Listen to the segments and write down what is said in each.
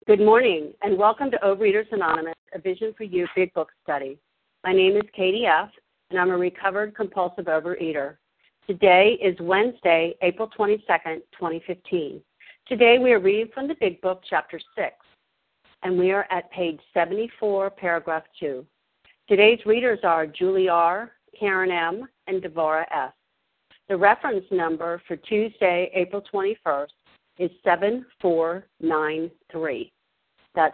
Good morning, and welcome to Overeaters Anonymous, a Vision for You Big Book Study. My name is Katie F., and I'm a recovered compulsive overeater. Today is Wednesday, April 22nd, 2015. Today we are reading from the Big Book, Chapter 6, and we are at page 74, paragraph 2. Today's readers are Julie R., Karen M., and Devorah S. The reference number for Tuesday, April 21st, is 7493. That's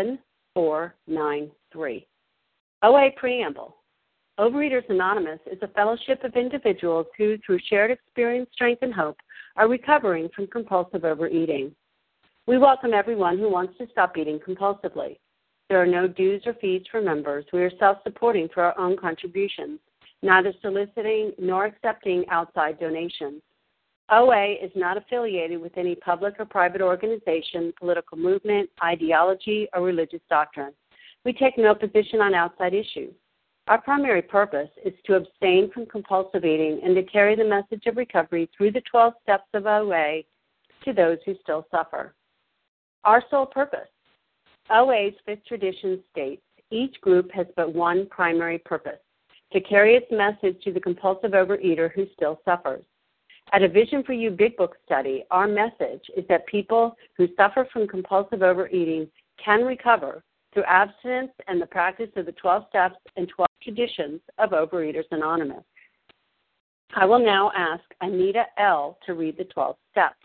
7493. OA Preamble. Overeaters Anonymous is a fellowship of individuals who, through shared experience, strength, and hope, are recovering from compulsive overeating. We welcome everyone who wants to stop eating compulsively. There are no dues or fees for members. We are self-supporting through our own contributions, neither soliciting nor accepting outside donations. OA is not affiliated with any public or private organization, political movement, ideology, or religious doctrine. We take no position on outside issues. Our primary purpose is to abstain from compulsive eating and to carry the message of recovery through the 12 steps of OA to those who still suffer. Our sole purpose. OA's fifth tradition states each group has but one primary purpose, to carry its message to the compulsive overeater who still suffers. At a Vision for You Big Book Study, our message is that people who suffer from compulsive overeating can recover through abstinence and the practice of the 12 steps and 12 traditions of Overeaters Anonymous. I will now ask Anita L. to read the 12 steps.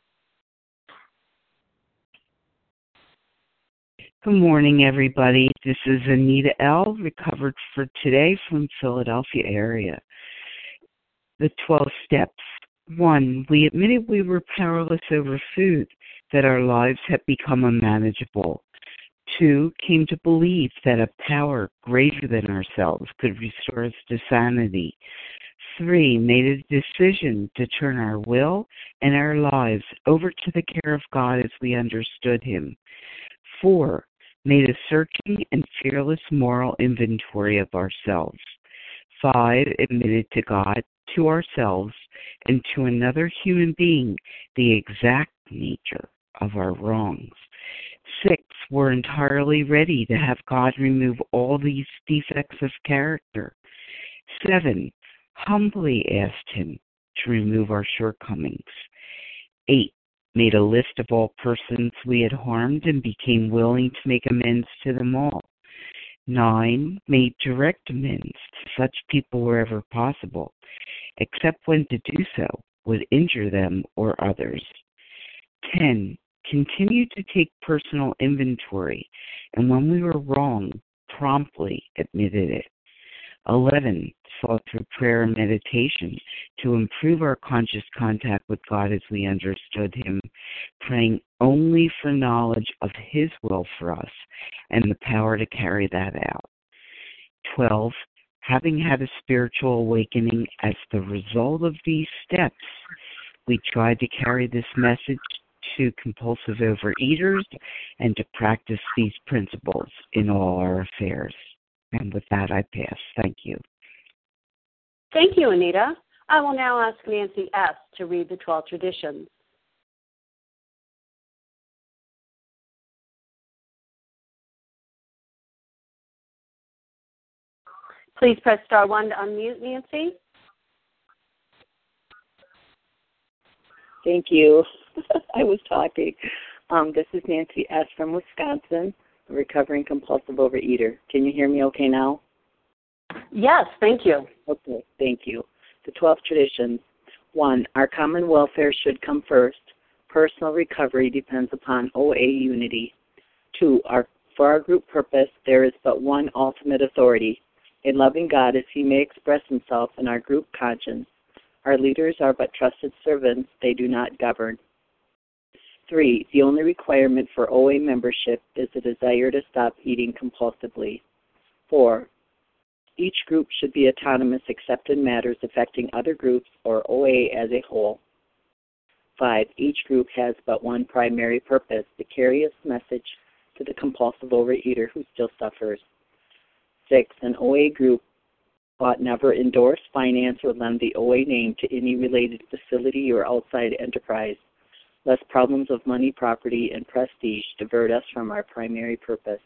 Good morning, everybody. This is Anita L., recovered for today from Philadelphia area. The 12 steps. 1. We admitted we were powerless over food, that our lives had become unmanageable. 2. Came to believe that a power greater than ourselves could restore us to sanity. 3. Made a decision to turn our will and our lives over to the care of God as we understood Him. 4. Made a searching and fearless moral inventory of ourselves. 5. Admitted to God, to ourselves, and to another human being the exact nature of our wrongs. 6. We're entirely ready to have God remove all these defects of character. 7. Humbly asked Him to remove our shortcomings. 8. Made a list of all persons we had harmed and became willing to make amends to them all. 9. Made direct amends to such people wherever possible, except when to do so would injure them or others. 10. Continued to take personal inventory, and when we were wrong, promptly admitted it. 11. Sought through prayer and meditation to improve our conscious contact with God as we understood Him, praying only for knowledge of His will for us and the power to carry that out. 12. Having had a spiritual awakening as the result of these steps, we tried to carry this message to compulsive overeaters and to practice these principles in all our affairs. And with that, I pass. Thank you. Thank you, Anita. I will now ask Nancy S. to read the 12 traditions. Please press star 1 to unmute, Nancy. Thank you. I was talking. This is Nancy S. from Wisconsin, a recovering compulsive overeater. Can you hear me okay now? Yes, thank you. Okay, thank you. The 12 traditions. 1. Our common welfare should come first. Personal recovery depends upon OA unity. 2. For our group purpose, there is but one ultimate authority, a loving God as He may express Himself in our group conscience. Our leaders are but trusted servants, they do not govern. 3. The only requirement for OA membership is a desire to stop eating compulsively. 4. Each group should be autonomous except in matters affecting other groups or OA as a whole. 5. Each group has but one primary purpose, to carry its message to the compulsive overeater who still suffers. 6. An OA group ought never endorse, finance, or lend the OA name to any related facility or outside enterprise. lest problems of money, property, and prestige divert us from our primary purpose.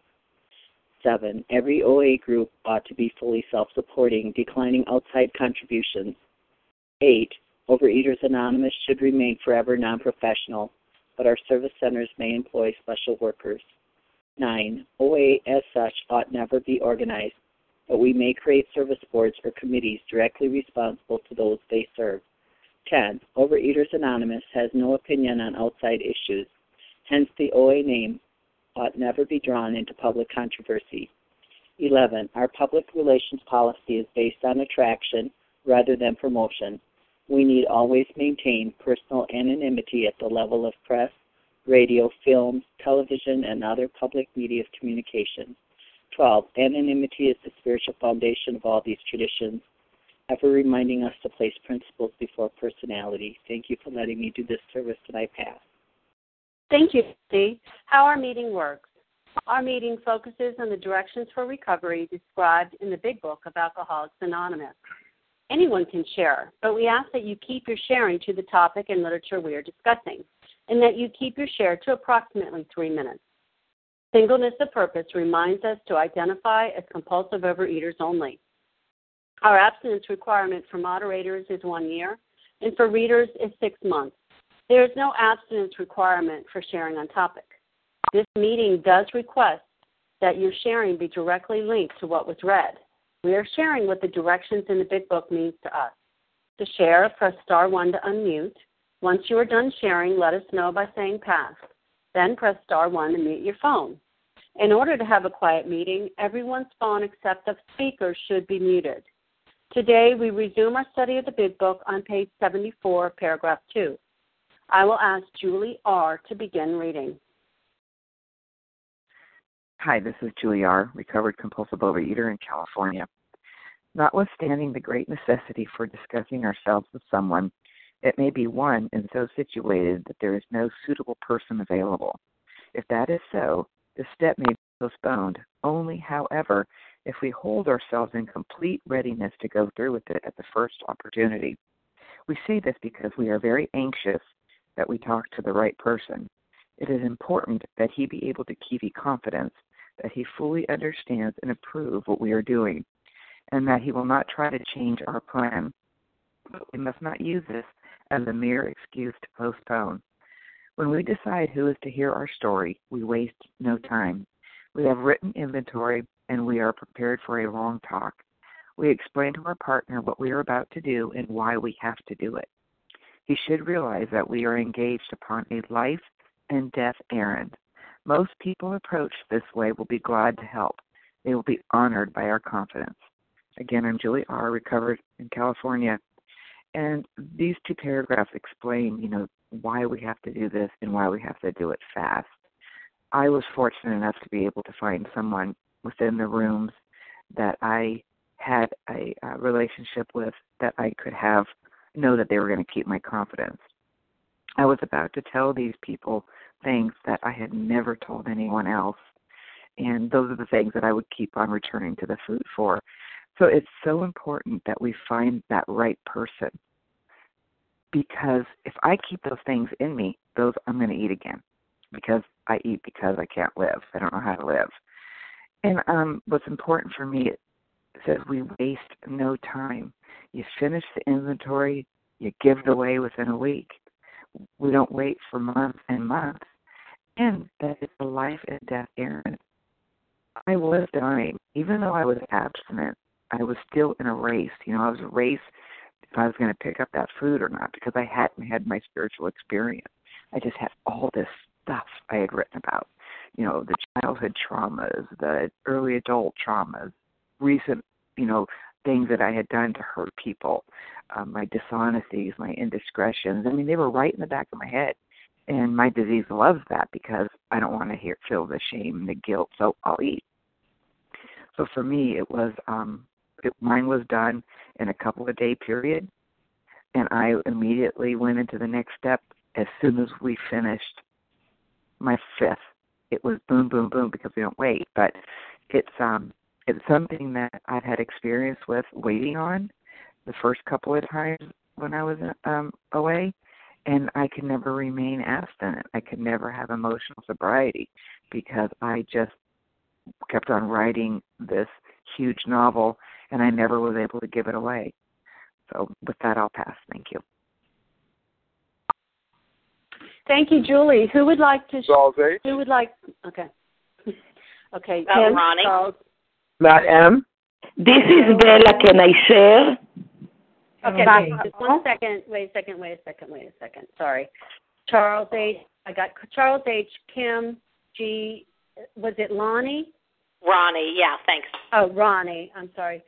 7. Every OA group ought to be fully self-supporting, declining outside contributions. 8. Overeaters Anonymous should remain forever non-professional, but our service centers may employ special workers. 9. OA as such ought never be organized, but we may create service boards or committees directly responsible to those they serve. 10. Overeaters Anonymous has no opinion on outside issues. Hence, the OA name ought never be drawn into public controversy. 11. Our public relations policy is based on attraction rather than promotion. We need always maintain personal anonymity at the level of press, radio, film, television, and other public media of communication. 12. Anonymity is the spiritual foundation of all these traditions, ever reminding us to place principles before personality. Thank you for letting me do this service, and I pass. Thank you, Steve. How our meeting works. Our meeting focuses on the directions for recovery described in the Big Book of Alcoholics Anonymous. Anyone can share, but we ask that you keep your sharing to the topic and literature we are discussing, and that you keep your share to approximately 3 minutes. Singleness of purpose reminds us to identify as compulsive overeaters only. Our abstinence requirement for moderators is 1 year, and for readers is 6 months. There is no abstinence requirement for sharing on topic. This meeting does request that your sharing be directly linked to what was read. We are sharing what the directions in the Big Book means to us. To share, press star 1 to unmute. Once you are done sharing, let us know by saying pass. Then press star 1 to mute your phone. In order to have a quiet meeting, everyone's phone except the speaker should be muted. Today, we resume our study of the Big Book on page 74, paragraph 2. I will ask Julie R. to begin reading. Hi, this is Julie R., recovered compulsive overeater in California. Notwithstanding the great necessity for discussing ourselves with someone, it may be one and so situated that there is no suitable person available. If that is so, the step may be postponed. Only, however, if we hold ourselves in complete readiness to go through with it at the first opportunity. We say this because we are very anxious that we talk to the right person. It is important that he be able to give you confidence that he fully understands and approves what we are doing, and that he will not try to change our plan. But we must not use this as a mere excuse to postpone. When we decide who is to hear our story, we waste no time. We have written inventory, and we are prepared for a long talk. We explain to our partner what we are about to do and why we have to do it. He should realize that we are engaged upon a life and death errand. Most people approached this way will be glad to help. They will be honored by our confidence. Again, I'm Julie R., recovered in California. And these 2 paragraphs explain, why we have to do this and why we have to do it fast. I was fortunate enough to be able to find someone within the rooms that I had a relationship with that I could know that they were going to keep my confidence. I was about to tell these people things that I had never told anyone else, and those are the things that I would keep on returning to the food for. So it's so important that we find that right person, because if I keep those things in me, those I'm going to eat again, because I eat because I can't live. I don't know how to live. And what's important for me, it says we waste no time. You finish the inventory, you give it away within a week. We don't wait for months and months. And that is a life and death errand. I was dying. Even though I was abstinent, I was still in a race. I was a race if I was going to pick up that food or not, because I hadn't had my spiritual experience. I just had all this stuff I had written about. The childhood traumas, the early adult traumas, recent, things that I had done to hurt people, my dishonesties, my indiscretions. They were right in the back of my head. And my disease loves that because I don't want to feel the shame and the guilt, so I'll eat. So for me, it was mine was done in a couple of day period, and I immediately went into the next step as soon as we finished my 5th. It was boom, boom, boom, because we don't wait. But it's something that I've had experience with waiting on the first couple of times when I was away, And I could never remain abstinent. I could never have emotional sobriety because I just kept on writing this huge novel, and I never was able to give it away. So with that, I'll pass. Thank you. Thank you, Julie. Who would like to? Charles H. Who would like? Okay. Okay. Kim, Ronnie. Charles. Matt M. This is Bella. Can I share? Okay, wait, just 1 second. Wait a second. Sorry. Charles H. I got Charles H. Kim G. Was it Lonnie? Ronnie, yeah, thanks. Oh, Ronnie. I'm sorry.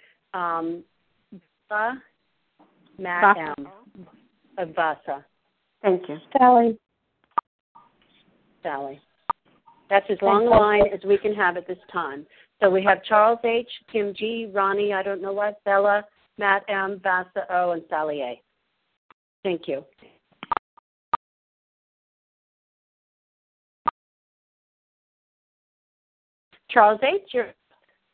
Matt M. Vasa. Thank you. Sally. That's as long a line as we can have at this time. So we have Charles H., Kim G., Ronnie, I don't know what, Bella, Matt M., Vasa O., and Sally A. Thank you. Charles H., you're... Thank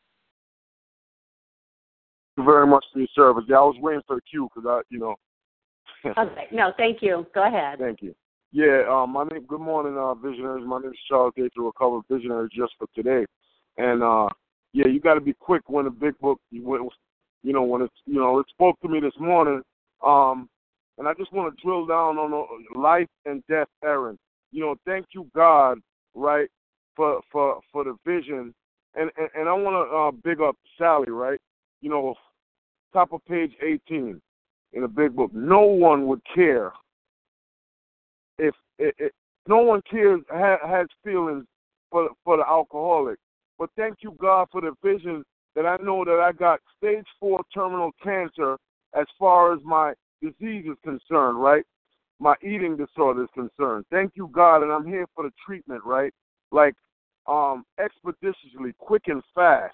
you very much for your service. Yeah, I was waiting for the cue because Okay, no, thank you. Go ahead. Thank you. Yeah, good morning, visionaries. My name is Charles H., the Recovered Visionary just for today. And, yeah, you got to be quick when the big book, when it spoke to me this morning. And I just want to drill down on the life and death errand. Thank you, God, right, for the vision. And I want to big up Sally, right? Top of page 18 in the big book. No one would care if no one cares, has feelings for the alcoholic. But thank you, God, for the vision that I know that I got stage 4 terminal cancer as far as my disease is concerned, right? My eating disorder is concerned. Thank you, God, and I'm here for the treatment, right? Like expeditiously, quick and fast.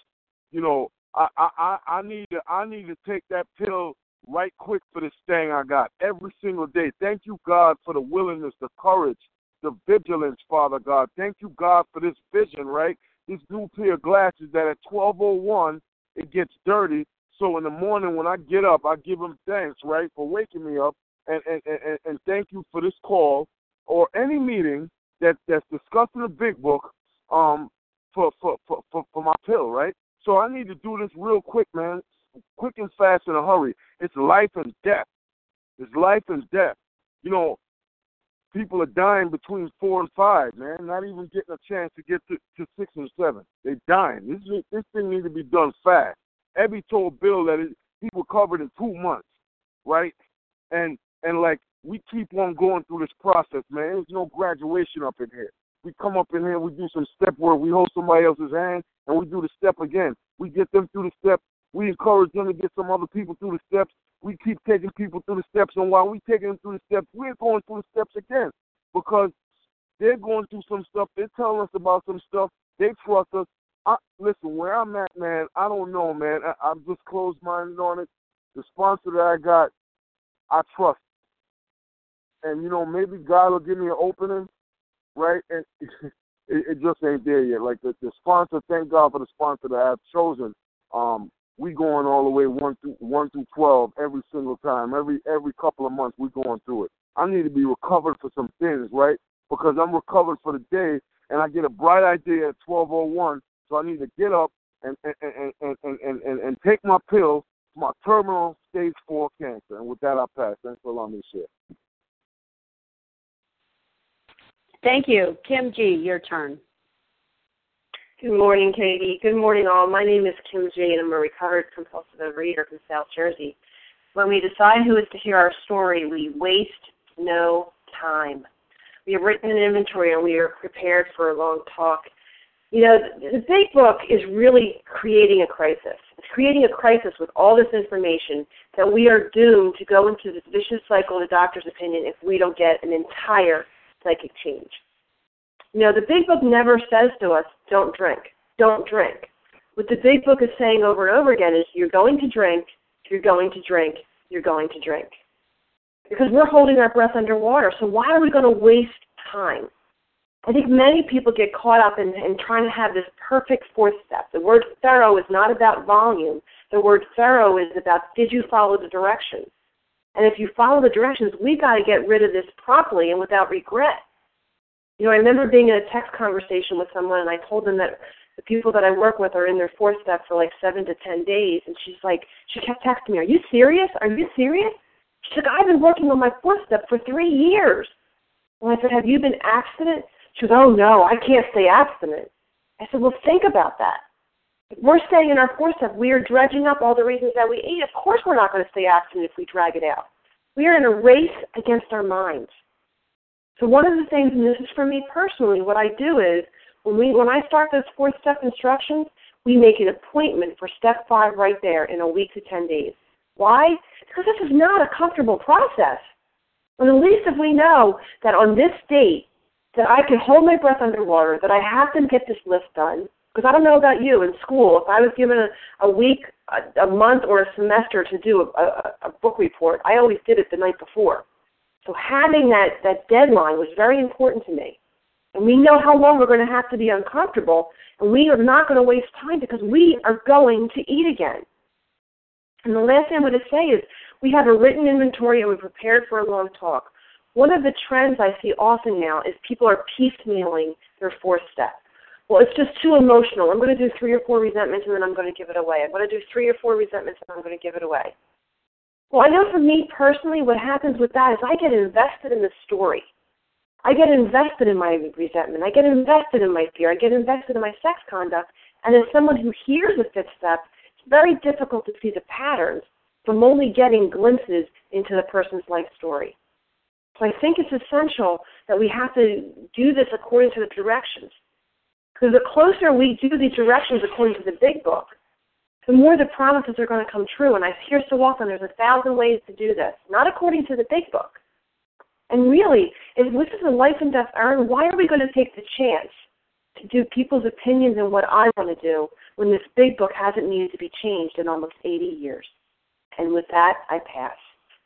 I need to take that pill right quick for this thing I got every single day. Thank you, God, for the willingness, the courage, the vigilance, Father God. Thank you, God, for this vision, right? This new pair of glasses that at 12:01 it gets dirty. So in the morning when I get up, I give him thanks, right, for waking me up, and thank you for this call or any meeting that's discussing the big book for my pill, right? So I need to do this real quick, man, quick and fast in a hurry. It's life and death. It's life and death. People are dying between 4 and 5, man, not even getting a chance to get to 6 and 7. They're dying. This thing needs to be done fast. Ebby told Bill that he recovered in 2 months, right? And like, we keep on going through this process, man. There's no graduation up in here. We come up in here, we do some step work, we hold somebody else's hand, and we do the step again. We get them through the step. We encourage them to get some other people through the steps. We keep taking people through the steps, and while we're taking them through the steps, we're going through the steps again because they're going through some stuff. They're telling us about some stuff. They trust us. Listen, where I'm at, man, I don't know, man. I'm just closed-minded on it. The sponsor that I got, I trust. And, maybe God will give me an opening, right? And it just ain't there yet. Like the sponsor, thank God for the sponsor that I've chosen. We going all the way 1 through 12 every single time. Every couple of months we going through it. I need to be recovered for some things, right? Because I'm recovered for the day, and I get a bright idea at 12:01. So I need to get up and take my pill for my terminal stage 4 cancer. And with that, I'll pass. Thanks for allowing me to share. Thank you. Kim G., your turn. Good morning, Katie. Good morning, all. My name is Kim G., and I'm a recovered compulsive overeater from South Jersey. When we decide who is to hear our story, we waste no time. We have written an inventory, and we are prepared for a long talk. The big book is really creating a crisis. It's creating a crisis with all this information that we are doomed to go into this vicious cycle of the doctor's opinion if we don't get an entire psychic change. The big book never says to us, don't drink, don't drink. What the big book is saying over and over again is you're going to drink, you're going to drink, you're going to drink. Because we're holding our breath underwater, so why are we going to waste time? I think many people get caught up in trying to have this perfect 4th step. The word thorough is not about volume. The word thorough is about did you follow the directions? And if you follow the directions, we got to get rid of this properly and without regret. You know, I remember being in a text conversation with someone, and I told them that the people that I work with are in their 4th step for like 7 to 10 days. And she kept texting me, "Are you serious? Are you serious?" She's like, "I've been working on my 4th step for 3 years." And I said, "Have you been abstinent?" She goes, "Oh, no, I can't stay abstinent." I said, "Well, think about that. If we're staying in our 4th step, we are dredging up all the reasons that we ate. Of course we're not going to stay abstinent if we drag it out. We are in a race against our minds." So one of the things, and this is for me personally, what I do is when I start those 4th step instructions, we make an appointment for step 5 right there in a week to 10 days. Why? Because this is not a comfortable process. And at least if we know that on this date that I can hold my breath underwater, that I have to get this list done, because I don't know about you in school, if I was given a week, a month, or a semester to do a book report, I always did it the night before. So having that deadline was very important to me. And we know how long we're going to have to be uncomfortable, and we are not going to waste time because we are going to eat again. And the last thing I'm going to say is we have a written inventory and we're prepared for a long talk. One of the trends I see often now is people are piecemealing their 4th step. Well, it's just too emotional. I'm going to do 3 or 4 resentments and then I'm going to give it away. I'm going to do 3 or 4 resentments and I'm going to give it away. Well, I know for me personally what happens with that is I get invested in the story. I get invested in my resentment. I get invested in my fear. I get invested in my sex conduct. And as someone who hears the 5th step, it's very difficult to see the patterns from only getting glimpses into the person's life story. So I think it's essential that we have to do this according to the directions. Because the closer we do these directions according to the big book, the more the promises are going to come true. And I hear so often there's 1,000 ways to do this, not according to the big book. And really, if this is a life and death errand, why are we going to take the chance to do people's opinions and what I want to do when this big book hasn't needed to be changed in almost 80 years? And with that, I pass.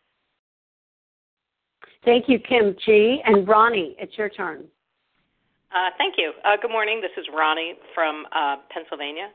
Thank you, Kim G. And Ronnie, it's your turn. Thank you. Good morning. This is Ronnie from Pennsylvania.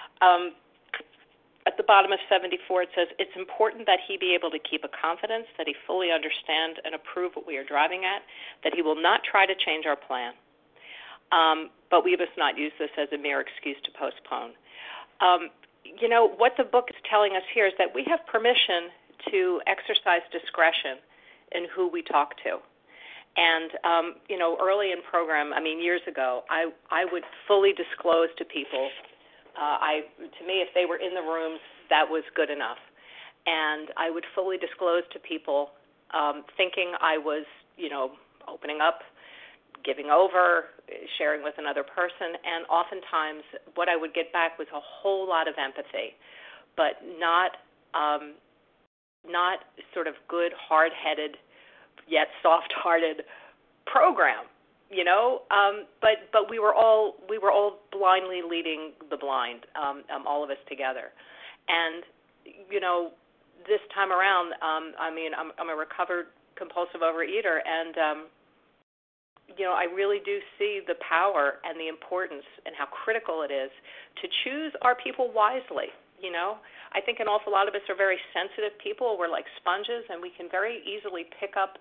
At the bottom of 74, it says, "It's important that he be able to keep a confidence, that he fully understand and approve what we are driving at, that he will not try to change our plan. But we must not use this as a mere excuse to postpone." You know, what the book is telling us here is that we have permission to exercise discretion in who we talk to. And, you know, early in program, years ago, I would fully disclose to people. To me, if they were in the rooms, that was good enough. And I would fully disclose to people, thinking I was, you know, opening up, giving over, sharing with another person. And oftentimes what I would get back was a whole lot of empathy, but not sort of good, hard-headed, yet soft-hearted program. You know, but we were all blindly leading the blind, all of us together. And you know, this time around, I'm a recovered compulsive overeater, and you know, I really do see the power and the importance and how critical it is to choose our people wisely. You know, I think an awful lot of us are very sensitive people. We're like sponges, and we can very easily pick up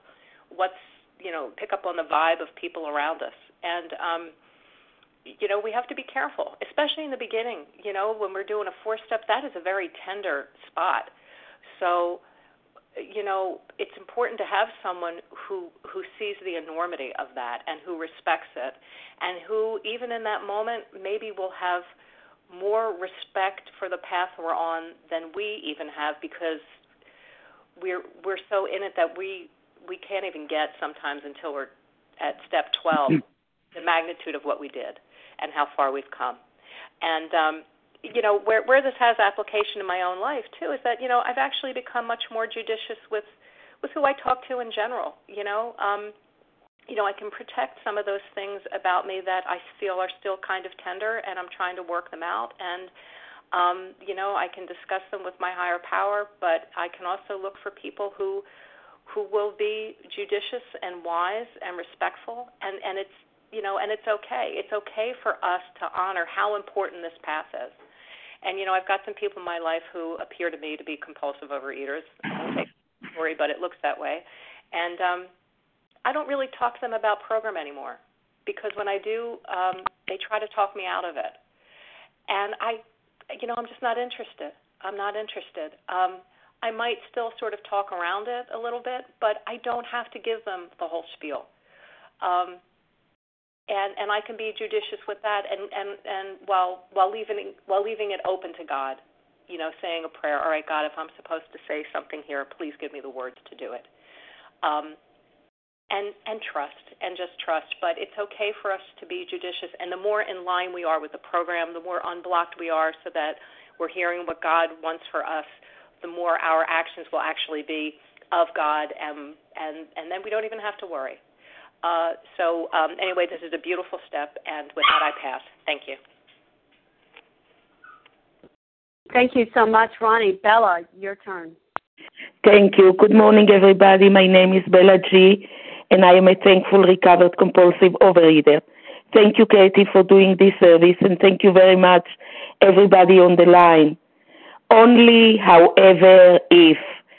on the vibe of people around us. And, you know, we have to be careful, especially in the beginning. You know, when we're doing a 4-step, that is a very tender spot. So, you know, it's important to have someone who sees the enormity of that and who respects it, and who, even in that moment, maybe will have more respect for the path we're on than we even have, because we're so in it that we can't even get sometimes until we're at step 12, the magnitude of what we did and how far we've come. And, you know, where this has application in my own life, too, is that, you know, I've actually become much more judicious with who I talk to in general. You know, I can protect some of those things about me that I feel are still kind of tender, and I'm trying to work them out. And, you know, I can discuss them with my higher power, but I can also look for people who will be judicious and wise and respectful, and it's, you know, and it's okay. It's okay for us to honor how important this path is. And, you know, I've got some people in my life who appear to me to be compulsive overeaters. story, but it looks that way. And I don't really talk to them about program anymore, because when I do, they try to talk me out of it. And I'm just not interested. I'm not interested. I might still sort of talk around it a little bit, but I don't have to give them the whole spiel. And I can be judicious with that, and while leaving it open to God, saying a prayer. All right, God, if I'm supposed to say something here, please give me the words to do it. And trust, and just trust. But it's okay for us to be judicious, and the more in line we are with the program, the more unblocked we are, so that we're hearing what God wants for us, the more our actions will actually be of God, and then we don't even have to worry. Anyway, this is a beautiful step, and with that I pass. Thank you. Thank you so much, Ronnie. Bella, your turn. Thank you. Good morning, everybody. My name is Bella G., and I am a thankful recovered compulsive overeater. Thank you, Katie, for doing this service, and thank you very much, everybody on the line. Only, however, if.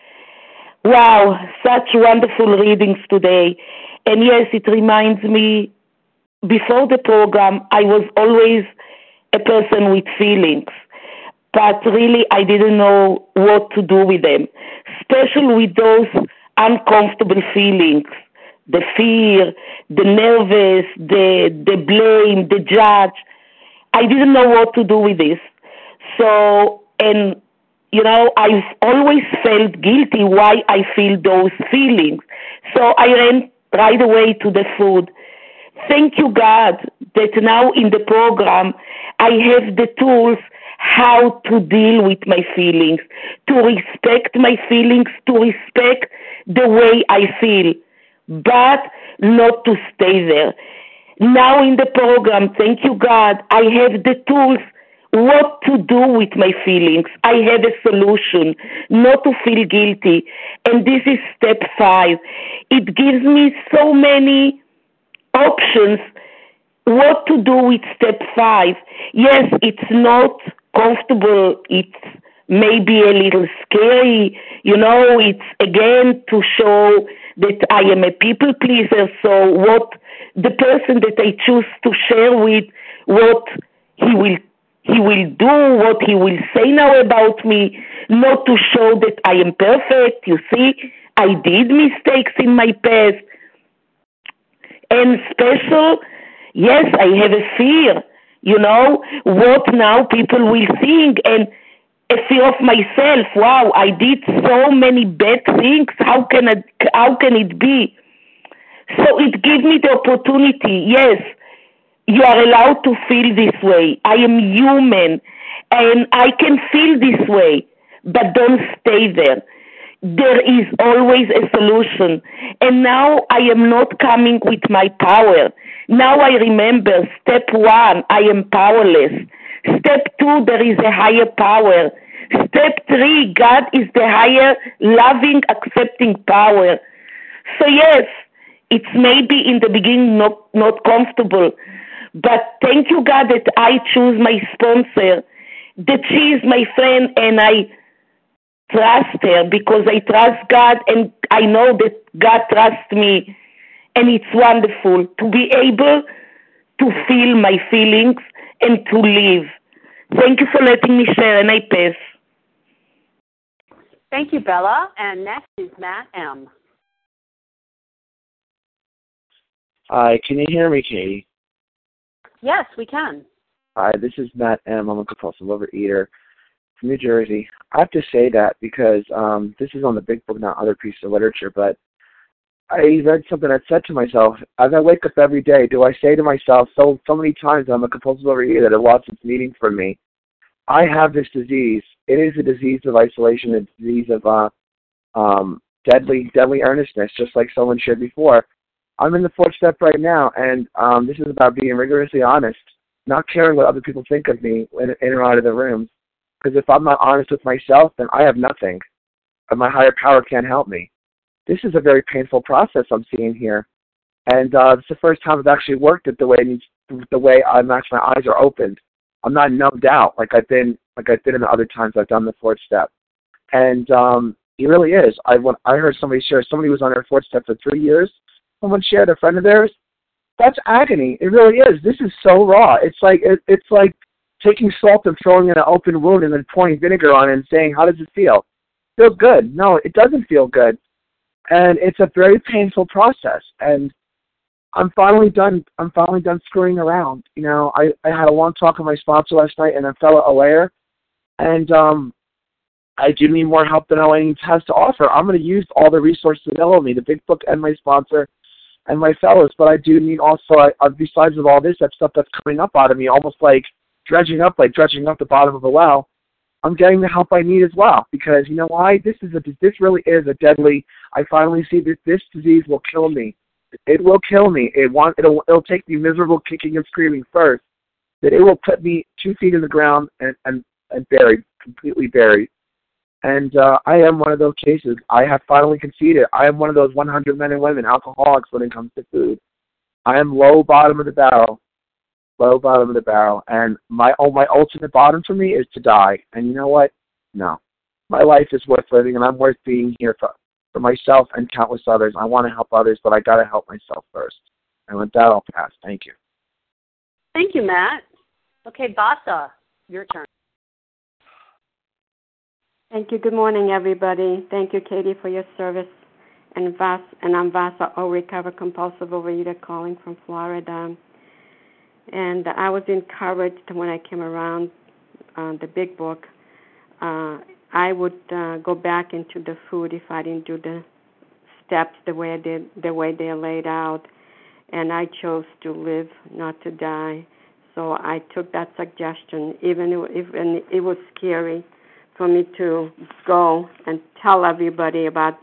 Wow, such wonderful readings today. And yes, it reminds me, before the program, I was always a person with feelings. But really, I didn't know what to do with them, especially with those uncomfortable feelings, the fear, the nervous, the blame, the judge. I didn't know what to do with this. So, and, I've always felt guilty why I feel those feelings. So I ran right away to the food. Thank you, God, that now in the program, I have the tools how to deal with my feelings, to respect my feelings, to respect the way I feel, but not to stay there. Now in the program, thank you, God, I have the tools what to do with my feelings. I have a solution, not to feel guilty. And this is step 5. It gives me so many options what to do with step 5. Yes, it's not comfortable. It's maybe a little scary. It's again to show that I am a people pleaser. So what the person that I choose to share with, what he will do, what he will say now about me, not to show that I am perfect. You see, I did mistakes in my past. And special, yes, I have a fear, what now people will think, and a fear of myself. Wow, I did so many bad things. How can it be? So it gives me the opportunity, yes, you are allowed to feel this way. I am human, and I can feel this way, but don't stay there. There is always a solution. And now I am not coming with my power. Now I remember step 1, I am powerless. Step 2, there is a higher power. Step 3, God is the higher, loving, accepting power. So yes, it's maybe in the beginning not comfortable, but thank you, God, that I choose my sponsor, that she is my friend, and I trust her because I trust God, and I know that God trusts me. And it's wonderful to be able to feel my feelings and to live. Thank you for letting me share, and I pass. Thank you, Bella. And next is Matt M. Hi, can you hear me, Katie? Yes, we can. Hi, this is Matt M. I'm a compulsive overeater from New Jersey. I have to say that because this is on the Big Book, not other pieces of literature, but I read something that said to myself, as I wake up every day, do I say to myself so many times I'm a compulsive overeater that it lost its meaning for me. I have this disease. It is a disease of isolation, a disease of deadly earnestness, just like someone shared before. I'm in the 4th step right now, and this is about being rigorously honest, not caring what other people think of me in or out of the room. Because if I'm not honest with myself, then I have nothing, and my higher power can't help me. This is a very painful process I'm seeing here, and it's the first time I've actually worked it the way my eyes are opened. I'm not numbed out like I've been in the other times I've done the 4th step. And He really is. I heard somebody share, somebody was on their fourth step for 3 years. Someone shared, a friend of theirs. That's agony. It really is. This is so raw. It's like taking salt and throwing it in an open wound and then pouring vinegar on it and saying, how does it feel? It feels good. No, it doesn't feel good. And it's a very painful process. And I'm finally done screwing around. You know, I had a long talk with my sponsor last night and a fellow Alair, and I do need more help than OA has to offer. I'm going to use all the resources available to me, the big book and my sponsor and my fellows, but I do need also, besides of all this, that stuff that's coming up out of me, almost like dredging up the bottom of a well. I'm getting the help I need as well, because you know why? This really is a deadly. I finally see that this disease will kill me. It will kill me. It'll take me miserable kicking and screaming first. That it will put me 2 feet in the ground and buried, completely buried. And I am one of those cases. I have finally conceded. I am one of those 100 men and women, alcoholics, when it comes to food. I am low bottom of the barrel. And my ultimate bottom for me is to die. And you know what? No. My life is worth living, and I'm worth being here for myself and countless others. I want to help others, but I got to help myself first. And with that, I'll pass. Thank you. Thank you, Matt. Okay, Vasa, your turn. Thank you. Good morning, everybody. Thank you, Katie, for your service. And I'm Vasa, a recovered compulsive overeater calling from Florida. And I was encouraged when I came around the big book. I would go back into the food if I didn't do the steps the way they're laid out. And I chose to live, not to die. So I took that suggestion, even if it was scary for me to go and tell everybody about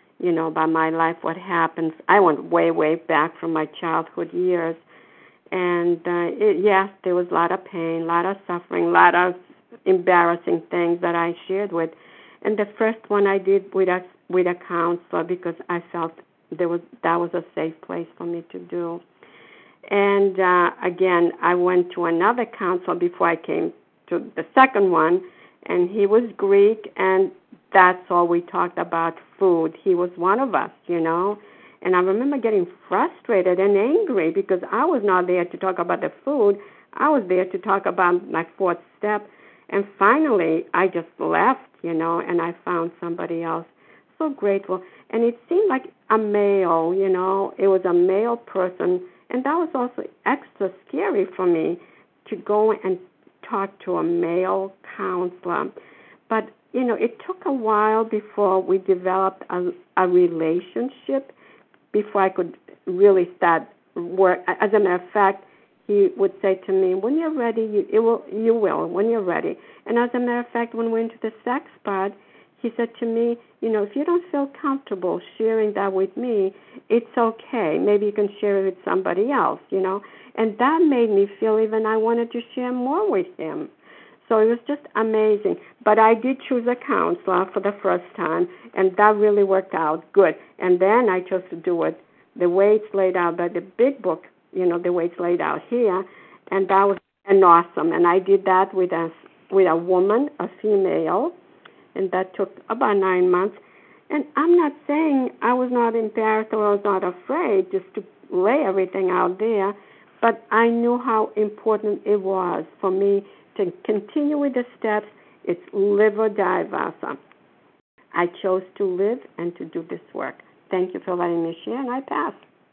my life, what happens. I went way, way back from my childhood years. And, there was a lot of pain, a lot of suffering, a lot of embarrassing things that I shared with. And the first one I did with a counselor, because I felt that was a safe place for me to do. And, again, I went to another counselor before I came to the second one, and he was Greek, and that's all we talked about, food. He was one of us, And I remember getting frustrated and angry because I was not there to talk about the food. I was there to talk about my fourth step. And finally, I just left, and I found somebody else. So grateful. And it seemed like a male, It was a male person. And that was also extra scary for me to go and talk to a male counselor. But, it took a while before we developed a relationship, before I could really start work. As a matter of fact, he would say to me, when you're ready, you will, when you're ready. And as a matter of fact, when we went to the sex part, he said to me, if you don't feel comfortable sharing that with me, it's okay. Maybe you can share it with somebody else, And that made me feel even I wanted to share more with him. So it was just amazing. But I did choose a counselor for the first time, and that really worked out good. And then I chose to do it the way it's laid out by the big book, the way it's laid out here, and that was awesome. And I did that with a woman, a female, and that took about 9 months. And I'm not saying I was not embarrassed or I was not afraid just to lay everything out there, but I knew how important it was for me to continue with the steps. It's live or die, Vasa. I chose to live and to do this work. Thank you for letting me share, and I pass.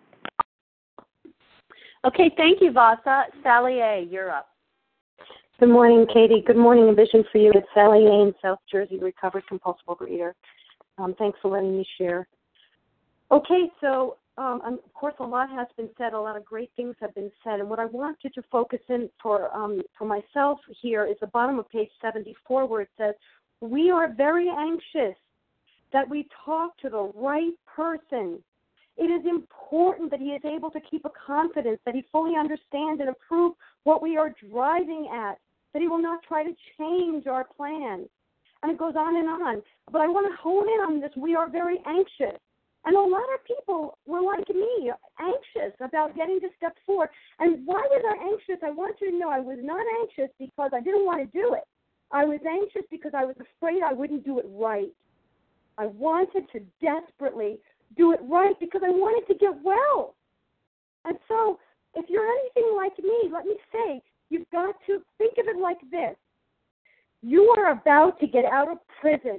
Okay, thank you, Vasa. Sally A., you're up. Good morning, Katie. Good morning, A Vision for You. It's Sally A. in South Jersey, recovered compulsive overeater. Thanks for letting me share. Okay, so of course, a lot has been said. A lot of great things have been said. And what I wanted to focus in for myself here is the bottom of page 74, where it says, we are very anxious that we talk to the right person. It is important that he is able to keep a confidence, that he fully understands and approves what we are driving at, that he will not try to change our plan. And it goes on and on. But I want to hone in on this. We are very anxious. And a lot of people were like me, anxious about getting to step 4. And why was I anxious? I want you to know I was not anxious because I didn't want to do it. I was anxious because I was afraid I wouldn't do it right. I wanted to desperately do it right because I wanted to get well. And so if you're anything like me, let me say, you've got to think of it like this. You are about to get out of prison.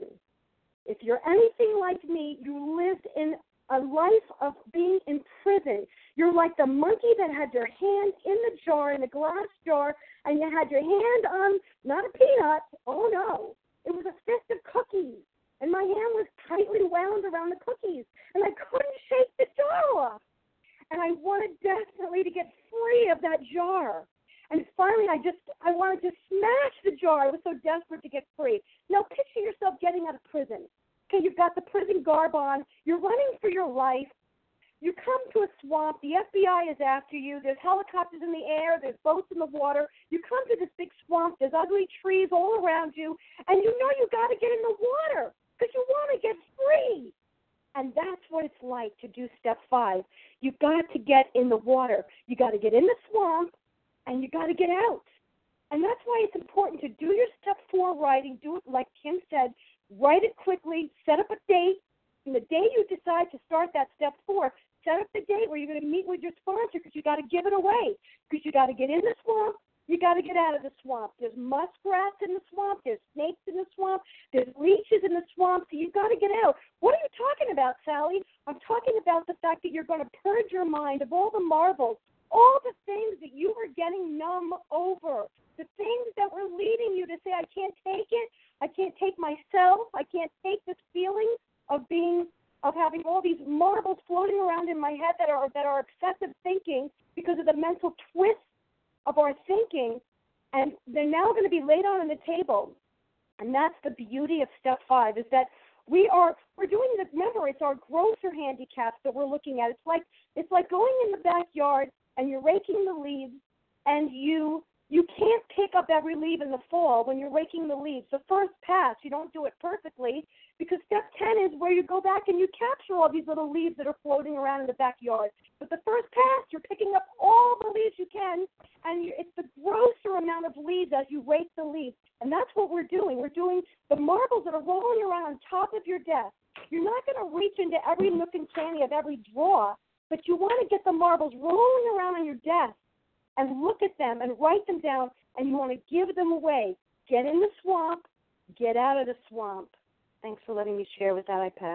If you're anything like me, you lived in a life of being in prison. You're like the monkey that had your hand in the jar, in the glass jar, and you had your hand on, not a peanut, oh no, it was a fist of cookies. And my hand was tightly wound around the cookies, and I couldn't shake the jar off. And I wanted desperately to get free of that jar. And finally, I wanted to smash the jar. I was so desperate to get free. Now, picture yourself getting out of prison. Okay, you've got the prison garb on. You're running for your life. You come to a swamp. The FBI is after you. There's helicopters in the air. There's boats in the water. You come to this big swamp. There's ugly trees all around you. And you know you got to get in the water because you want to get free. And that's what it's like to do step 5. You've got to get in the water. You got to get in the swamp, and you got to get out. And that's why it's important to do your step 4 writing. Do it like Kim said. Write it quickly. Set up a date. And the day you decide to start that step 4, set up the date where you're going to meet with your sponsor because you got to give it away. Because you got to get in the swamp. You got to get out of the swamp. There's muskrats in the swamp. There's snakes in the swamp. There's leeches in the swamp. So you've got to get out. What are you talking about, Sally? I'm talking about the fact that you're going to purge your mind of all the marvels, all the things that you were getting numb over, the things that were leading you to say, I can't take it. I can't take myself. I can't take this feeling of having all these marbles floating around in my head that are obsessive thinking because of the mental twist of our thinking, and they're now going to be laid out on the table. And that's the beauty of step 5, is that we're doing the, remember, it's our grosser handicaps that we're looking at. It's like going in the backyard and you're raking the leaves, and you can't pick up every leaf in the fall when you're raking the leaves. The first pass, you don't do it perfectly, because step 10 is where you go back and you capture all these little leaves that are floating around in the backyard. But the first pass, you're picking up all the leaves you can, and it's the grosser amount of leaves as you rake the leaves. And that's what we're doing. We're doing the marbles that are rolling around on top of your desk. You're not going to reach into every nook and cranny of every drawer, but you want to get the marbles rolling around on your desk and look at them and write them down, and you want to give them away. Get in the swamp. Get out of the swamp. Thanks for letting me share. With that, I pass.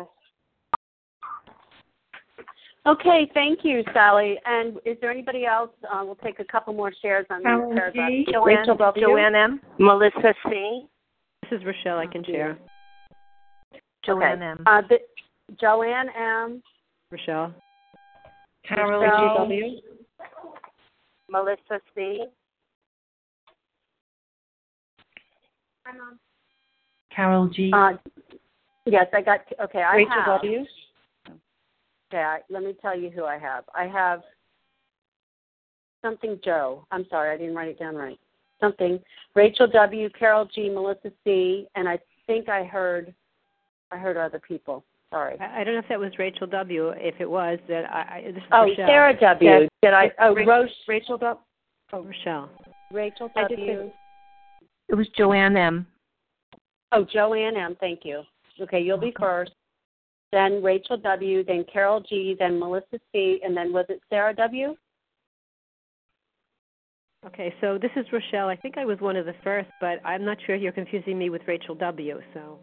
Okay, thank you, Sally. And is there anybody else? We'll take a couple more shares on this paragraph. Rachel W. Joanne M. Melissa C. This is Rochelle. I can share. Joanne M. Joanne M. Rochelle. Carol Rochelle. G. W. Melissa C. Carol G. Yes, I got. Okay, I Rachel have. W. Okay, let me tell you who I have. I have something Joe. I'm sorry, I didn't write it down right. Something Rachel W., Carol G., Melissa C., and I think I heard other people. Sorry. I don't know if that was Rachel W. If it was, that this is Oh, Rochelle. Sarah W. Yes. Did I? Oh, Rachel W. Oh, Rochelle. Rachel W. It was Joanne M. Oh, Joanne M. Thank you. Okay, you'll be first. Then Rachel W., then Carol G., then Melissa C., and then was it Sarah W.? Okay, so this is Rochelle. I think I was one of the first, but I'm not sure you're confusing me with Rachel W., so.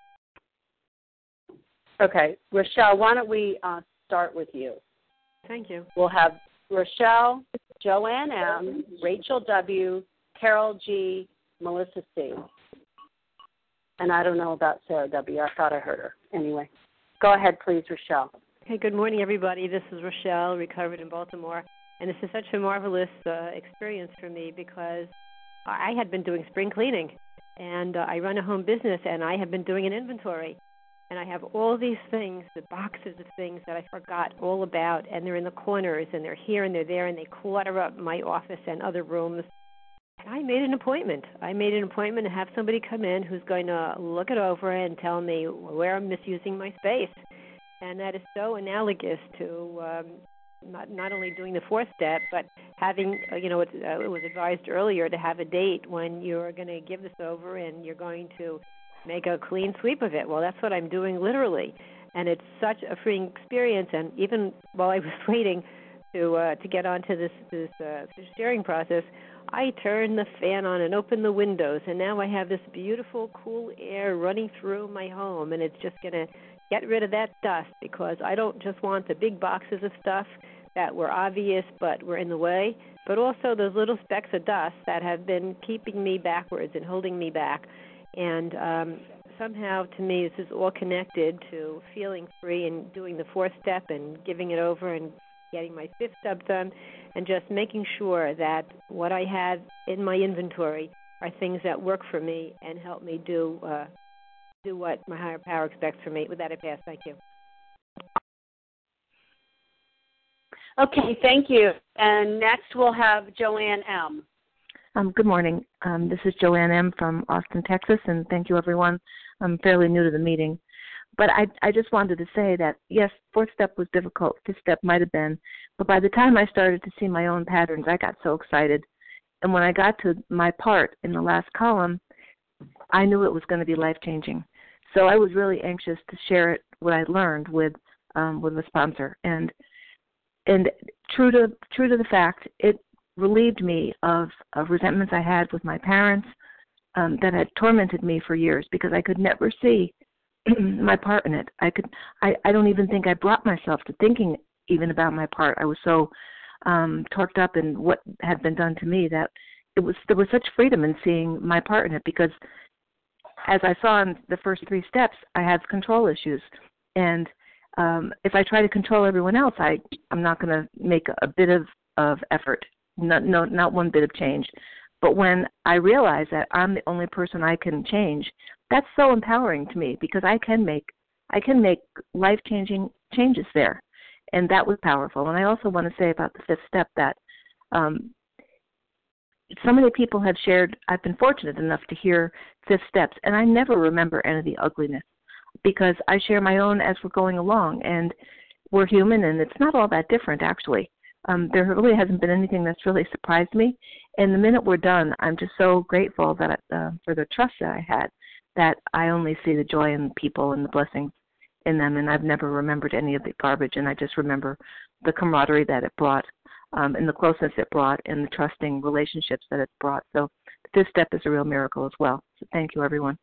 Okay, Rochelle, why don't we start with you? Thank you. We'll have Rochelle, Joanne M., Rachel W., Carol G., Melissa C. And I don't know about Sarah W. I thought I heard her. Anyway, go ahead, please, Rochelle. Hey, good morning, everybody. This is Rochelle, recovered in Baltimore. And this is such a marvelous experience for me because I had been doing spring cleaning. And I run a home business, and I have been doing an inventory. And I have all these things, the boxes of things that I forgot all about, and they're in the corners, and they're here and they're there, and they clutter up my office and other rooms. And I made an appointment. To have somebody come in who's going to look it over and tell me where I'm misusing my space. And that is so analogous to not only doing the 4th step, but having, it was advised earlier to have a date when you're going to give this over and you're going to make a clean sweep of it. Well, that's what I'm doing literally, and it's such a freeing experience. And even while I was waiting to get onto this sharing process, I turned the fan on and opened the windows, and now I have this beautiful, cool air running through my home, and it's just going to get rid of that dust, because I don't just want the big boxes of stuff that were obvious but were in the way, but also those little specks of dust that have been keeping me backwards and holding me back. And somehow, to me, this is all connected to feeling free and doing the fourth step and giving it over and getting my fifth step done, and just making sure that what I had in my inventory are things that work for me and help me do what my higher power expects from me. With that, I pass. Thank you. Okay, thank you. And next we'll have Joanne M. Good morning. This is Joanne M. from Austin, Texas, and thank you, everyone. I'm fairly new to the meeting. But I just wanted to say that, yes, fourth step was difficult. Fifth step might have been. But by the time I started to see my own patterns, I got so excited. And when I got to my part in the last column, I knew it was going to be life-changing. So I was really anxious to share it, what I learned, with the sponsor. And true to the fact, it relieved me of resentments I had with my parents that had tormented me for years, because I could never see my part in it. I don't even think I brought myself to thinking even about my part. I was so torqued up in what had been done to me that there was such freedom in seeing my part in it, because as I saw in the first three steps, I had control issues. And if I try to control everyone else, I'm not going to make a bit of effort, not one bit of change. But when I realize that I'm the only person I can change, that's so empowering to me, because I can make life-changing changes there. And that was powerful. And I also want to say about the fifth step that so many people have shared. I've been fortunate enough to hear fifth steps, and I never remember any of the ugliness, because I share my own as we're going along, and we're human, and it's not all that different, actually. There really hasn't been anything that's really surprised me. And the minute we're done, I'm just so grateful that for the trust that I had, that I only see the joy in people and the blessings in them, and I've never remembered any of the garbage, and I just remember the camaraderie that it brought, and the closeness it brought, and the trusting relationships that it brought. So this step is a real miracle as well. So thank you, everyone.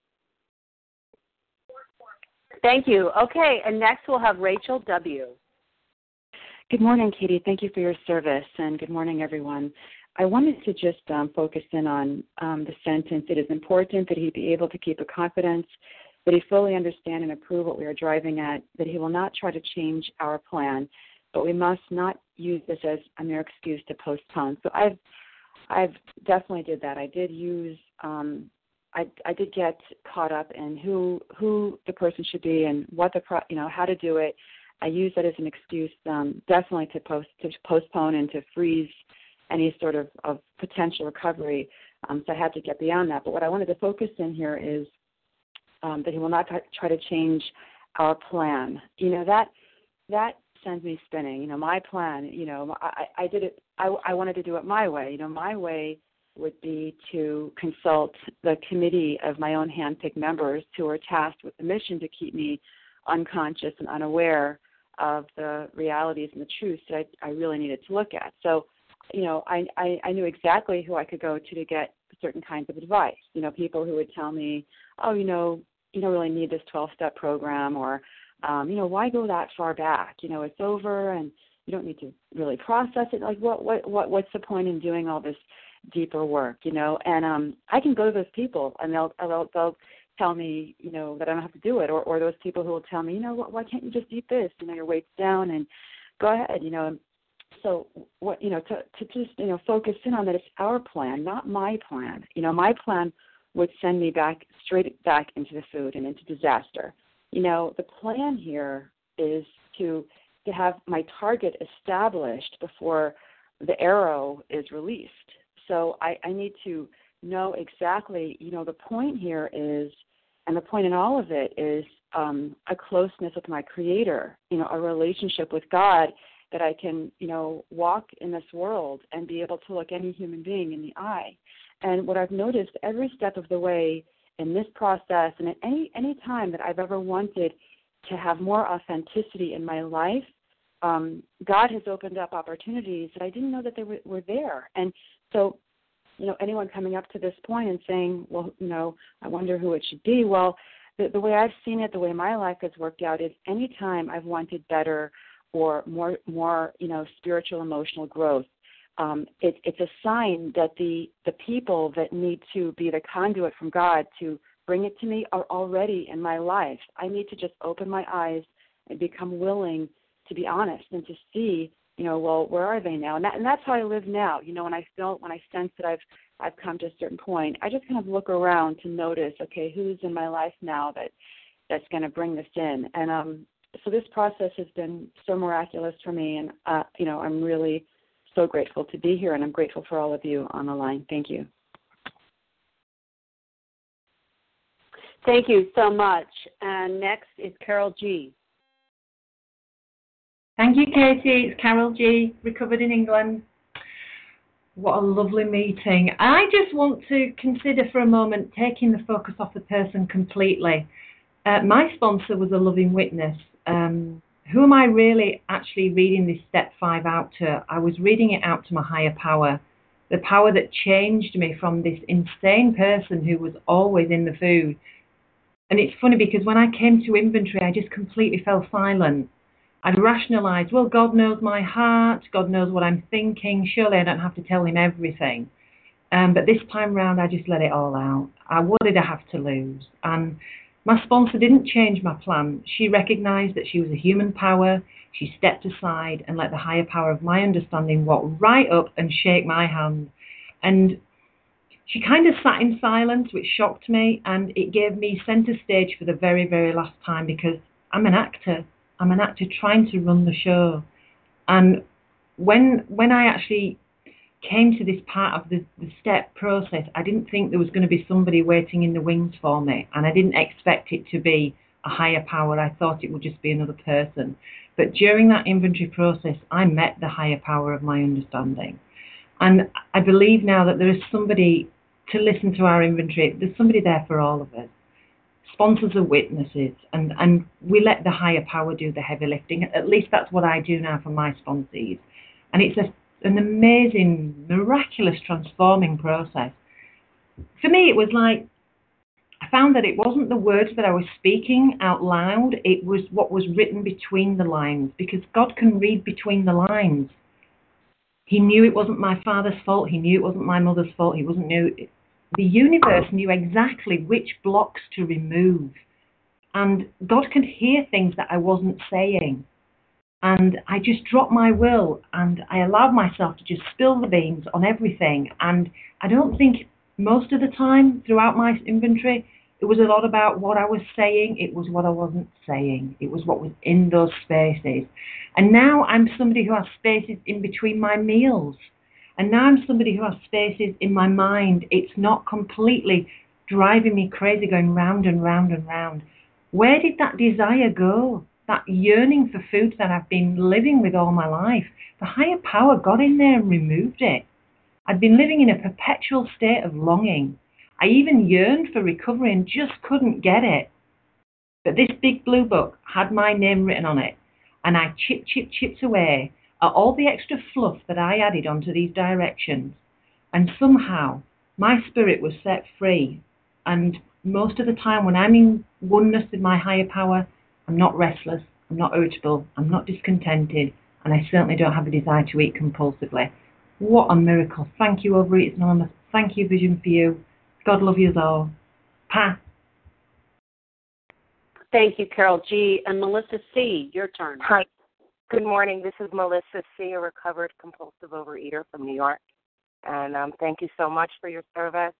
Thank you. Okay, and next we'll have Rachel W. Good morning, Katie. Thank you for your service, and good morning, everyone. I wanted to just focus in on the sentence, "It is important that he be able to keep a confidence, that he fully understand and approve what we are driving at, that he will not try to change our plan, but we must not use this as a mere excuse to postpone." So I've definitely did that. I did use I did get caught up in who the person should be and what how to do it. I use that as an excuse, definitely to postpone and to freeze any sort of potential recovery. So I had to get beyond that. But what I wanted to focus in here is that he will not try to change our plan. That sends me spinning. My plan. I did it. I wanted to do it my way. My way would be to consult the committee of my own handpicked members who are tasked with the mission to keep me unconscious and unaware of the realities and the truths that I really needed to look at. So, I knew exactly who I could go to get certain kinds of advice. People who would tell me, "Oh, you don't really need this 12-step program," or, "Why go that far back? It's over, and you don't need to really process it. Like, what's the point in doing all this deeper work?" And I can go to those people, and they'll tell me, that I don't have to do it, or those people who will tell me, why can't you just eat this? Your weight's down, and go ahead, So what, to just, focus in on that it's our plan, not my plan. My plan would send me straight back into the food and into disaster. The plan here is to have my target established before the arrow is released. So I need to know exactly, the point here is, and the point in all of it is a closeness with my Creator, a relationship with God that I can, walk in this world and be able to look any human being in the eye. And what I've noticed every step of the way in this process and at any time that I've ever wanted to have more authenticity in my life, God has opened up opportunities that I didn't know that they were there. And so, anyone coming up to this point and saying, well, I wonder who it should be. Well, the way I've seen it, the way my life has worked out is any time I've wanted better or more spiritual, emotional growth, it's a sign that the people that need to be the conduit from God to bring it to me are already in my life. I need to just open my eyes and become willing to be honest and to see, well, where are they now? And that's how I live now. When I sense that I've come to a certain point, I just kind of look around to notice, okay, who's in my life now that's going to bring this in. And so this process has been so miraculous for me, and I'm really so grateful to be here, and I'm grateful for all of you on the line. Thank you. Thank you so much. And next is Carol G. Thank you, Katie. It's Carol G., recovered in England. What a lovely meeting. I just want to consider for a moment taking the focus off the person completely. My sponsor was a loving witness. Who am I really actually reading this step 5 out to? I was reading it out to my higher power, the power that changed me from this insane person who was always in the food. And it's funny because when I came to inventory, I just completely fell silent. I'd rationalised, well, God knows my heart, God knows what I'm thinking, surely I don't have to tell him everything. But this time round, I just let it all out. What did I have to lose? And my sponsor didn't change my plan. She recognised that she was a human power. She stepped aside and let the higher power of my understanding walk right up and shake my hand. And she kind of sat in silence, which shocked me, and it gave me centre stage for the very, very last time because I'm an actor. I'm an actor trying to run the show. And when I actually came to this part of the step process, I didn't think there was going to be somebody waiting in the wings for me, and I didn't expect it to be a higher power. I thought it would just be another person. But during that inventory process, I met the higher power of my understanding. And I believe now that there is somebody to listen to our inventory. There's somebody there for all of us. Sponsors are witnesses, and we let the higher power do the heavy lifting. At least that's what I do now for my sponsees. And it's an amazing, miraculous, transforming process. For me, it was like I found that it wasn't the words that I was speaking out loud, it was what was written between the lines, because God can read between the lines. He knew it wasn't my father's fault, he knew it wasn't my mother's fault, he wasn't new. The universe knew exactly which blocks to remove. And God can hear things that I wasn't saying. And I just dropped my will and I allowed myself to just spill the beans on everything. And I don't think most of the time throughout my inventory, it was a lot about what I was saying. It was what I wasn't saying. It was what was in those spaces. And now I'm somebody who has spaces in between my meals. And now I'm somebody who has spaces in my mind. It's not completely driving me crazy, going round and round and round. Where did that desire go? That yearning for food that I've been living with all my life? The higher power got in there and removed it. I'd been living in a perpetual state of longing. I even yearned for recovery and just couldn't get it. But this big blue book had my name written on it, and I chipped away at all the extra fluff that I added onto these directions, and somehow my spirit was set free. And most of the time when I'm in oneness with my higher power, I'm not restless, I'm not irritable, I'm not discontented, and I certainly don't have a desire to eat compulsively. What a miracle. Thank you, Overeaters Anonymous. Thank you, Vision for You. God love you all. Pa. Thank you, Carol G. And Melissa C., your turn. Hi. Good morning. This is Melissa C., a recovered compulsive overeater from New York. And thank you so much for your service.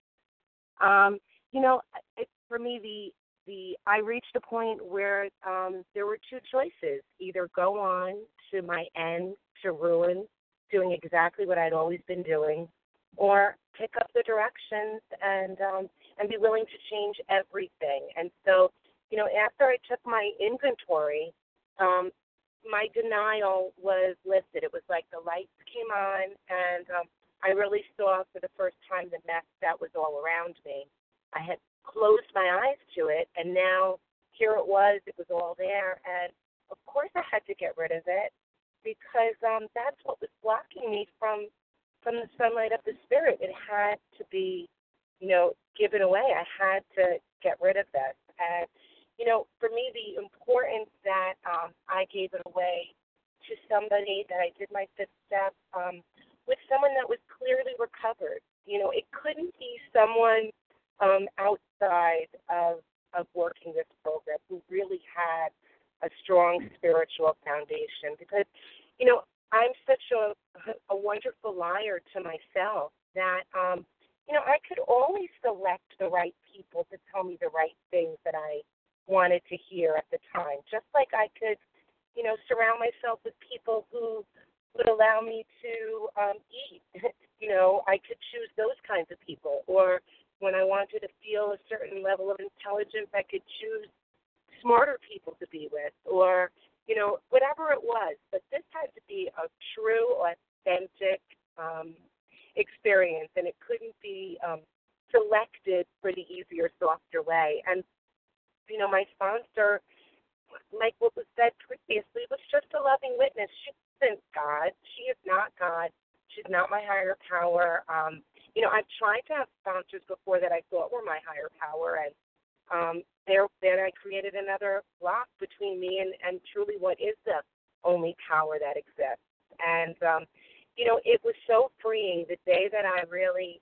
For me, I reached a point where there were two choices: either go on to my end, to ruin, doing exactly what I'd always been doing, or pick up the directions and be willing to change everything. And so, after I took my inventory, my denial was lifted. It was like the lights came on, and I really saw for the first time the mess that was all around me. I had closed my eyes to it, and now here it was all there, and of course I had to get rid of it because that's what was blocking me from the sunlight of the Spirit. It had to be, given away. I had to get rid of this. And, for me, the importance that I gave it away to somebody that I did my fifth step with someone that was clearly recovered. It couldn't be someone outside of working this program who really had a strong spiritual foundation because, I'm such a wonderful liar to myself that, I could always select the right people to tell me the right things that I wanted to hear at the time, just like I could, surround myself with people who would allow me to eat. I could choose those kinds of people. Or when I wanted to feel a certain level of intelligence, I could choose smarter people to be with, or, whatever it was. But this had to be a true, authentic experience, and it couldn't be selected for the easier, softer way. And, my sponsor, like what was said previously, was just a loving witness. She isn't God. She is not God. She's not my higher power. I've tried to have sponsors before that I thought were my higher power, and then I created another block between me and truly what is the only power that exists. And, it was so freeing the day that I really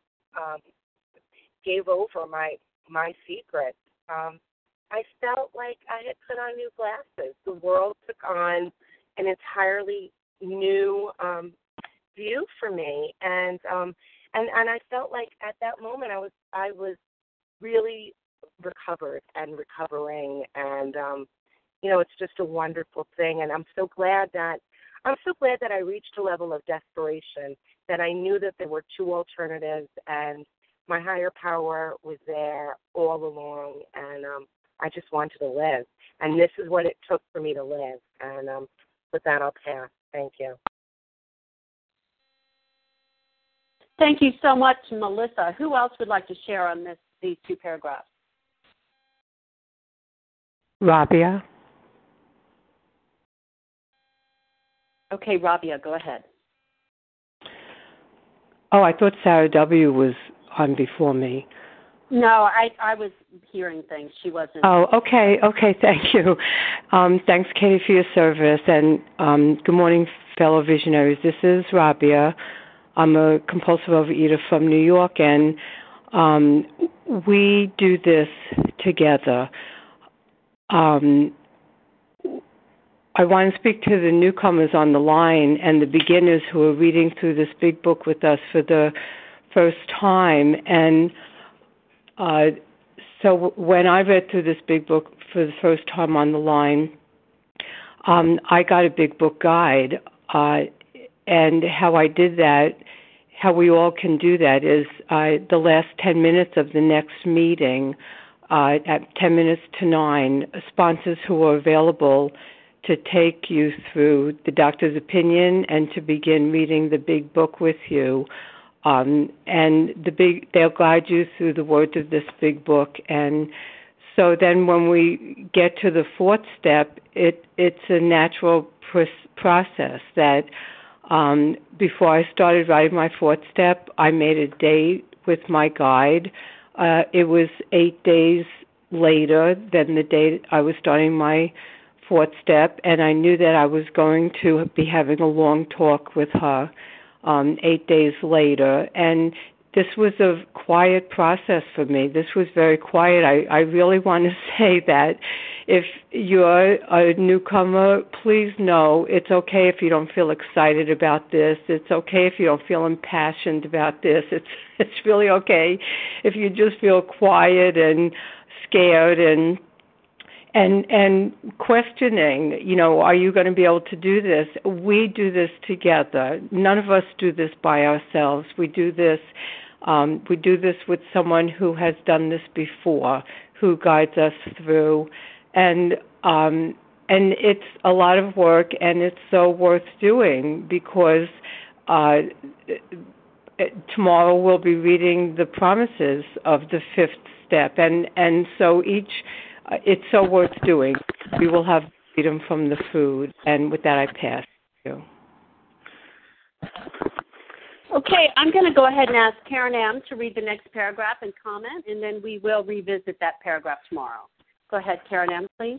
gave over my secrets. I felt like I had put on new glasses. The world took on an entirely new view for me, and I felt like at that moment I was really recovered and recovering, and it's just a wonderful thing. And I'm so glad that I reached a level of desperation that I knew that there were two alternatives, and my higher power was there all along, and I just wanted to live. And this is what it took for me to live. And with that, I'll pass. Thank you. Thank you so much, Melissa. Who else would like to share on these two paragraphs? Rabia. Okay, Rabia, go ahead. Oh, I thought Sarah W. was on before me. No, I was hearing things. She wasn't. Oh, okay, thank you. Thanks, Katie, for your service, and good morning, fellow visionaries. This is Rabia. I'm a compulsive overeater from New York, and we do this together. I want to speak to the newcomers on the line and the beginners who are reading through this big book with us for the first time. And so when I read through this big book for the first time on the line, I got a big book guide. And how I did that, how we all can do that, is the last 10 minutes of the next meeting, at 10 minutes to 9, sponsors who are available to take you through the doctor's opinion and to begin reading the big book with you. And they'll guide you through the words of this big book. And so then when we get to the fourth step, it's a natural process that before I started writing my fourth step, I made a date with my guide. It was 8 days later than the date I was starting my fourth step, and I knew that I was going to be having a long talk with her 8 days later. And this was a quiet process for me. This was very quiet. I really want to say that if you're a newcomer, please know it's okay if you don't feel excited about this. It's okay if you don't feel impassioned about this. It's really okay if you just feel quiet and scared and questioning, are you going to be able to do this? We do this together. None of us do this by ourselves. We do this with someone who has done this before, who guides us through, and it's a lot of work, and it's so worth doing because tomorrow we'll be reading the promises of the fifth step, and so it's so worth doing. We will have freedom from the food, and with that I pass you. Okay, I'm going to go ahead and ask Karen M. to read the next paragraph and comment, and then we will revisit that paragraph tomorrow. Go ahead, Karen M., please.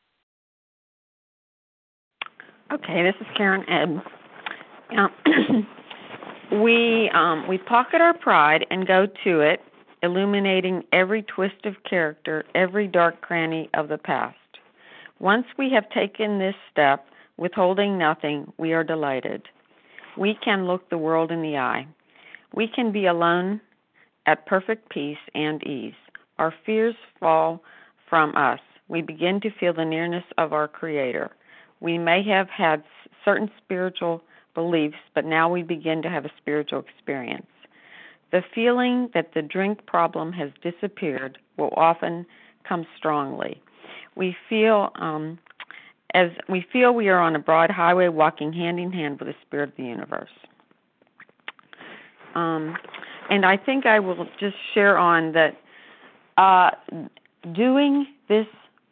Okay, this is Karen M. We pocket our pride and go to it, illuminating every twist of character, every dark cranny of the past. Once we have taken this step, withholding nothing, we are delighted. We can look the world in the eye. We can be alone at perfect peace and ease. Our fears fall from us. We begin to feel the nearness of our Creator. We may have had certain spiritual beliefs, but now we begin to have a spiritual experience. The feeling that the drink problem has disappeared will often come strongly. We feel we are on a broad highway walking hand in hand with the Spirit of the universe. And I think I will just share on that doing this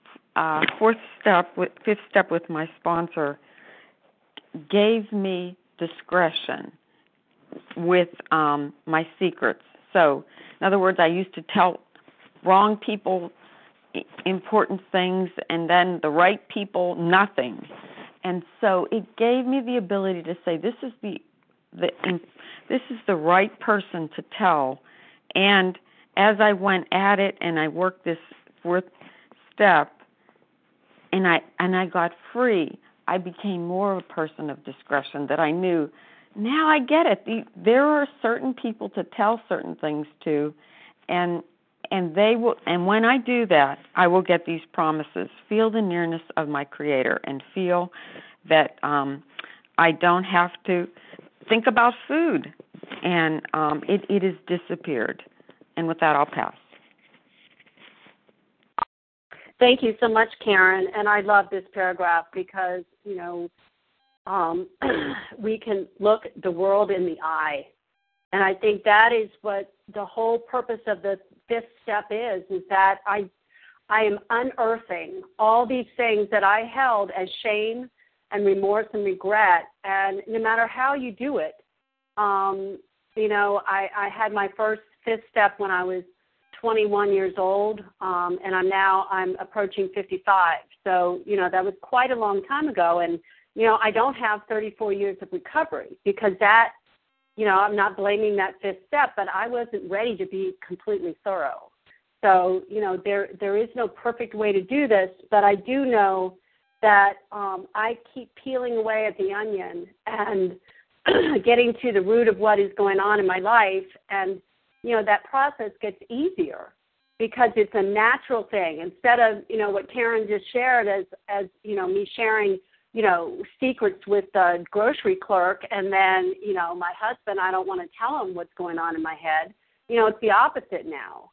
fifth step with my sponsor gave me discretion with my secrets. So, in other words, I used to tell wrong people important things and then the right people nothing. And so it gave me the ability to say this is the right person to tell. And as I went at it and I worked this fourth step and I got free, I became more of a person of discretion that I knew. Now I get it. There are certain people to tell certain things to, and they will. And when I do that, I will get these promises. Feel the nearness of my Creator, and feel that I don't have to think about food, and it has disappeared. And with that, I'll pass. Thank you so much, Karen. And I love this paragraph because, we can look the world in the eye. And I think that is what the whole purpose of the fifth step is that I am unearthing all these things that I held as shame and remorse and regret. And no matter how you do it, I had my first fifth step when I was 21 years old, and I'm approaching 55. So, that was quite a long time ago. And, I don't have 34 years of recovery because that, I'm not blaming that fifth step, but I wasn't ready to be completely thorough. So, there is no perfect way to do this, but I do know that I keep peeling away at the onion and getting to the root of what is going on in my life, and that process gets easier because it's a natural thing. Instead of, what Karen just shared as me sharing, secrets with the grocery clerk, and then, my husband, I don't want to tell him what's going on in my head. It's the opposite now.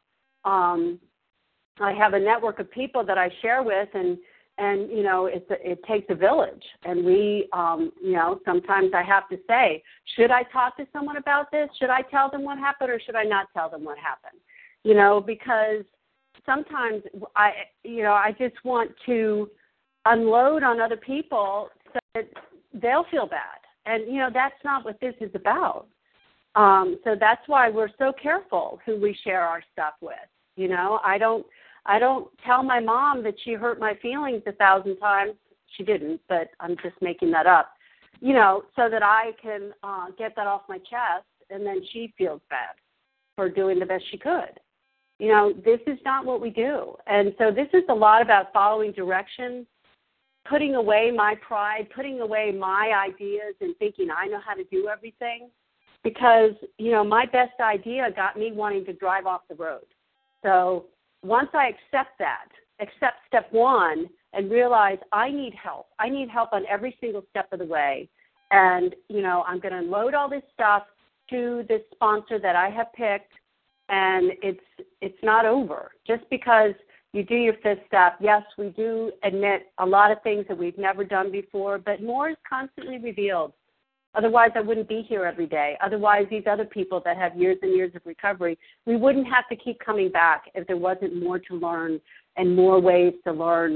I have a network of people that I share with, and it takes a village. And we, sometimes I have to say, should I talk to someone about this? Should I tell them what happened, or should I not tell them what happened? Because sometimes I just want to unload on other people so that they'll feel bad. And, that's not what this is about. So that's why we're so careful who we share our stuff with. I don't tell my mom that she hurt my feelings 1,000 times. She didn't, but I'm just making that up, so that I can get that off my chest, and then she feels bad for doing the best she could. This is not what we do. And so this is a lot about following direction, putting away my pride, putting away my ideas and thinking I know how to do everything, because, my best idea got me wanting to drive off the road. So once I accept step one, and realize I need help. I need help on every single step of the way. And, I'm going to load all this stuff to this sponsor that I have picked, and it's not over. Just because you do your fifth step, yes, we do admit a lot of things that we've never done before, but more is constantly revealed. Otherwise, I wouldn't be here every day. Otherwise, these other people that have years and years of recovery, we wouldn't have to keep coming back if there wasn't more to learn and more ways to learn,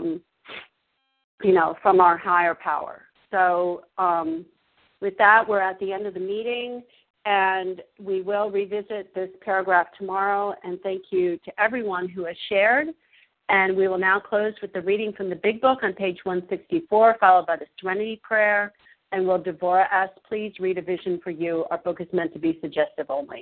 from our higher power. So with that, we're at the end of the meeting, and we will revisit this paragraph tomorrow. And thank you to everyone who has shared. And we will now close with the reading from the Big Book on page 164, followed by the Serenity Prayer. And will Devorah ask, please read A Vision for You? Our book is meant to be suggestive only.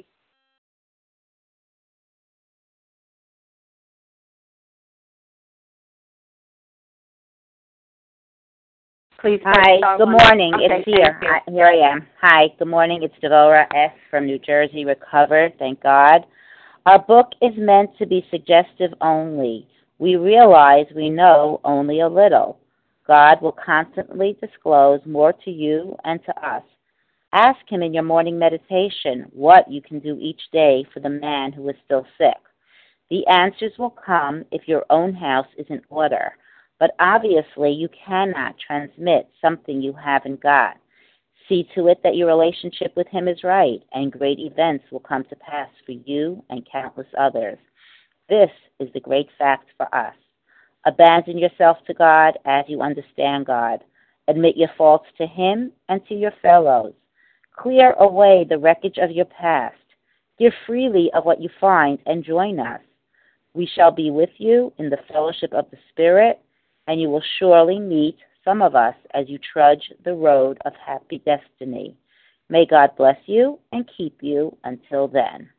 Please. Hi, good morning. It's here. Here I am. Hi, good morning. It's Devorah S. from New Jersey, recovered, thank God. Our book is meant to be suggestive only. We realize we know only a little. God will constantly disclose more to you and to us. Ask Him in your morning meditation what you can do each day for the man who is still sick. The answers will come if your own house is in order, but obviously you cannot transmit something you haven't got. See to it that your relationship with Him is right, and great events will come to pass for you and countless others. This is the great fact for us. Abandon yourself to God as you understand God. Admit your faults to Him and to your fellows. Clear away the wreckage of your past. Give freely of what you find and join us. We shall be with you in the fellowship of the Spirit, and you will surely meet some of us as you trudge the road of happy destiny. May God bless you and keep you until then.